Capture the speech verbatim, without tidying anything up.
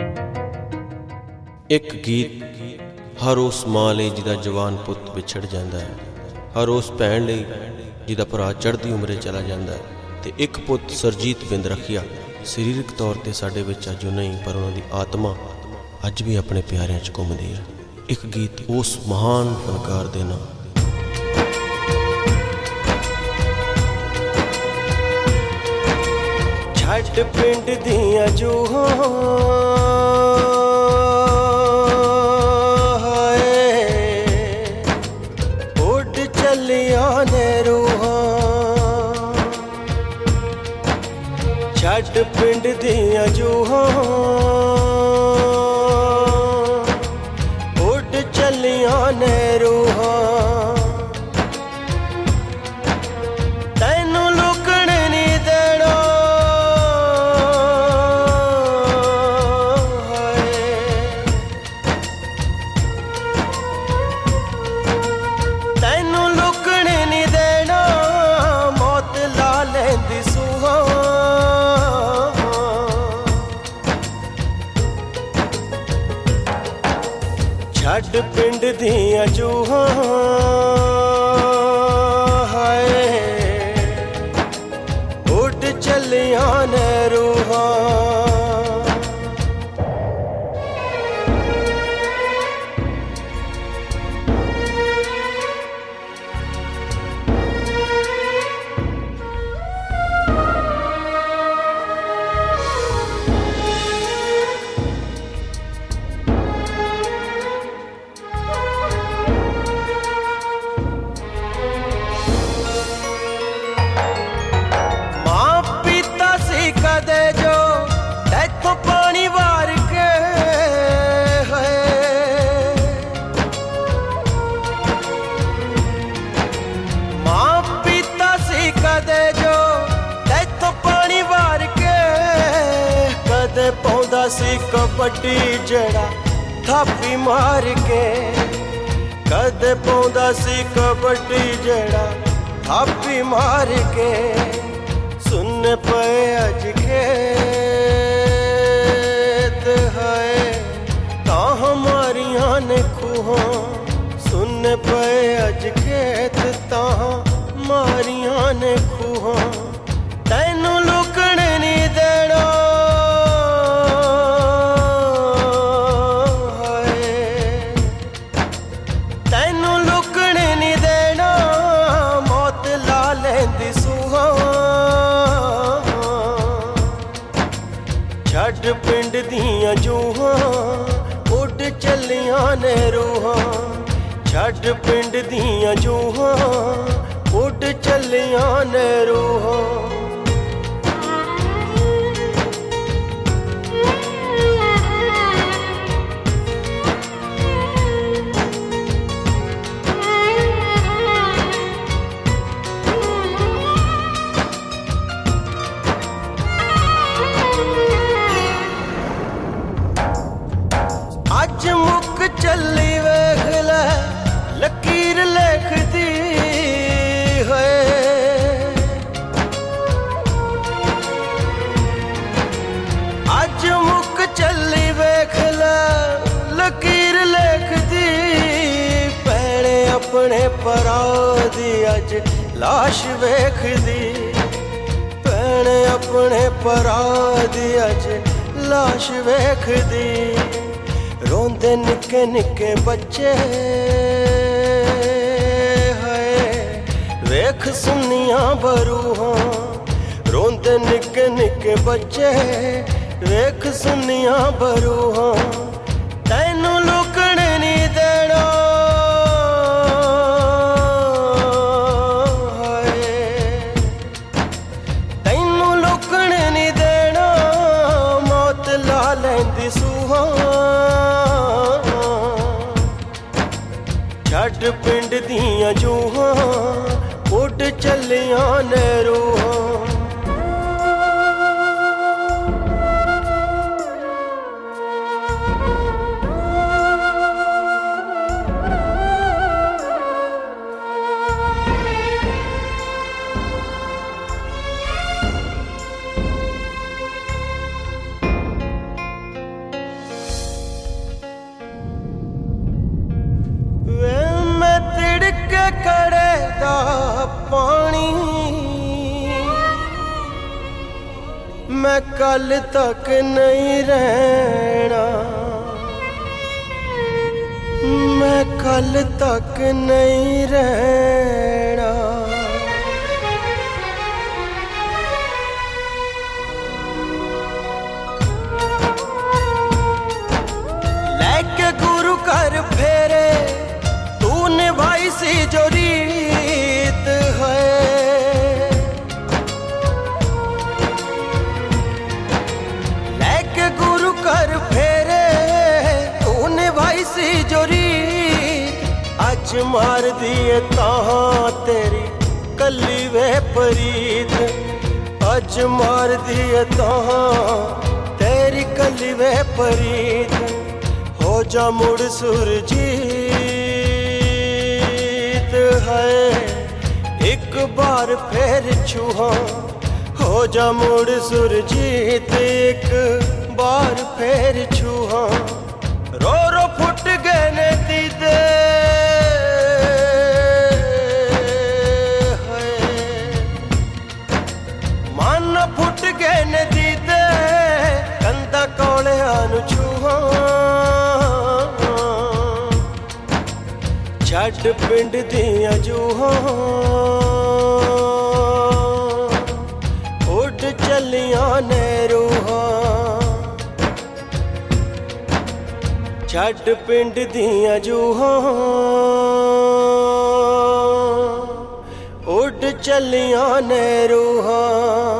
ਇੱਕ ਗੀਤ ਹਰ ਉਸ ਮਾਂ ਲਈ ਜਿਹਦਾ ਜਵਾਨ ਪੁੱਤ ਵਿਛੜ ਜਾਂਦਾ ਹੈ, ਹਰ ਉਸ ਭੈਣ ਲਈ ਜਿਹਦਾ ਭਰਾ ਚੜ੍ਹਦੀ ਉਮਰੇ ਚਲਾ ਜਾਂਦਾ ਹੈ, ਅਤੇ ਇੱਕ ਪੁੱਤ ਸਰਜੀਤ ਬਿੰਦ ਰਖੀਆ ਸਰੀਰਕ ਤੌਰ 'ਤੇ ਸਾਡੇ ਵਿੱਚ ਅੱਜ ਨਹੀਂ, ਪਰ ਉਹਨਾਂ ਦੀ ਆਤਮਾ ਅੱਜ ਵੀ ਆਪਣੇ ਪਿਆਰਿਆਂ 'ਚ ਘੁੰਮਦੀ ਹੈ। ਇੱਕ ਗੀਤ ਉਸ ਮਹਾਨ ਫਨਕਾਰ ਦੇ ਨਾਮ। ਛੱਡ ਪਿੰਡ ਦੀਆਂ ਜੂਹਾਂ ਛੱਡ ਪਿੰਡ ਦੀਆਂ ਜੂਹਾਂ ਉੱਡ ਚੱਲੀਆਂ ਨੇ ਰੂਹਾਂ, ਤੈਨੂੰ ਲੁਕਣ ਨਹੀਂ ਦੇਣਾ ਤੈਨੂੰ ਲੁਕਣ ਨਹੀਂ ਦੇਣਾ, ਮੌਤ ਲਾ ਲੈਂਦੀ ਸੂਹਾਂ। ਛੱਡ ਪਿੰਡ ਦੀਆਂ ਜੂਹਾਂ ਹਾਏ ਉੱਡ ਚੱਲੀਆਂ ਨੇ ਰੂਹਾਂ। ਪਾਉਂਦਾ ਸੀ ਕਬੱਡੀ ਜਿਹੜਾ ਥਾਪੀ ਮਾਰ ਕੇ, ਕਦੇ ਪਾਉਂਦਾ ਸੀ ਕਬੱਡੀ ਜਿਹੜਾ ਥਾਪੀ ਮਾਰ ਕੇ। ਸੁਣਨੇ ਪਏ ਅੱਜ ਖੇਤ ਹੈ ਤਾਂ ਹਮਾਰੀਆਂ ਨੇ ਖੂਹਾਂ, ਸੁਣਨੇ ਪਏ ਅੱਜ ਖੇਤ ਤਾਂ ਮਾਰੀਆਂ ਨੇ ਖੂਹਾਂ। ਤੈਨੂੰ ਲੁਕਣ ਨਹੀਂ ਦੇਣਾ ਛੱਡ ਪਿੰਡ ਦੀਆਂ ਜੂਹਾਂ ਉੱਡ ਚੱਲੀਆਂ ਨੇ ਰੂਹਾਂ, ਛੱਡ ਪਿੰਡ ਦੀਆਂ ਜੂਹਾਂ ਉੱਡ ਚੱਲੀਆਂ ਨੇ ਰੂਹਾਂ। ਅੱਜ ਮੁੱਕ ਚੱਲੀ ਵੇਖ ਲੈ ਲਕੀਰ ਲਿਖਦੀ ਹੋਏ, ਅੱਜ ਮੁੱਕ ਚੱਲੀ ਵੇਖ ਲੈ ਲਕੀਰ ਲਿਖਦੀ। ਭੈਣੇ ਆਪਣੇ ਭਰਾ ਦੀ ਅੱਜ ਲਾਸ਼ ਵੇਖਦੀ, ਭੈਣੇ ਆਪਣੇ ਭਰਾ ਦੀ ਅੱਜ ਲਾਸ਼ ਵੇਖਦੀ। ਰੋਂਦੇ ਨਿੱਕੇ ਨਿੱਕੇ ਬੱਚੇ ਹਾਏ ਵੇਖ ਸੁੰਨੀਆਂ ਬਰੂਹਾਂ, ਰੋਂਦੇ ਨਿੱਕੇ ਨਿੱਕੇ ਬੱਚੇ ਵੇਖ ਸੁੰਨੀਆਂ ਬਰੂਹਾਂ। ਤੈਨੂੰ ਲੁਕਣ ਨਹੀਂ ਦੇਣਾ ਹਾਏ ਤੈਨੂੰ ਲੁਕਣ ਨਹੀਂ ਦੇਣਾ, ਮੌਤ ਲਾ ਲੈਂਦੀ ਸੂਹਾਂ। ਛੱਡ ਪਿੰਡ ਦੀਆਂ ਜੂਹਾਂ ਉੱਡ ਚੱਲੀਆਂ ਨੇ ਰੂਹਾਂ। पानी मैं कल तक नहीं रहना, मैं कल तक नहीं रहना। लेके गुरु घर फेरे तू निभाई सी जो रीत है, लेके गुरु घर फेरे तू निभाई सी जो रीत। अज मार दिए तां तेरी कली वे परीत, अज मार दिए तां तेरी कली वे परीत। हो जा मुड़ सुरजीत है एक बार फिर छुहा, हो जा मुड़ सुरजीत एक बार फिर छुहा। रो रो फुट गए ने दीदे मन फुट गए ने दीदे, कंधा कौलिया नू छूहा। छड्ड पिंड दियां जूहां उड चलियां ने रूहां, छड्ड पिंड दियां जूहां उड चलियां ने रूहां।